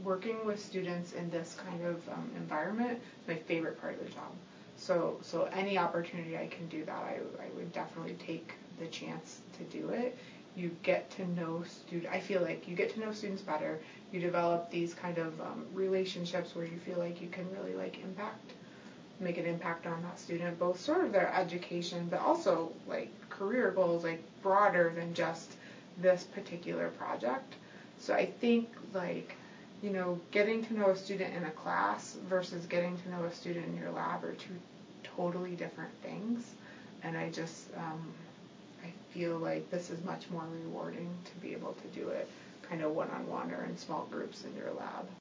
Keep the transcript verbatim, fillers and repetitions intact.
working with students in this kind of um, environment is my favorite part of the job. So so any opportunity I can do that, I, I would definitely take the chance to do it. You get to know student. I feel like you get to know students better. You develop these kind of um, relationships where you feel like you can really like impact, make an impact on that student, both sort of their education, but also like career goals, like broader than just this particular project. So I think like, you know, getting to know a student in a class versus getting to know a student in your lab are two totally different things. And I just, um, I feel like this is much more rewarding to be able to do it kind of one-on-one or in small groups in your lab.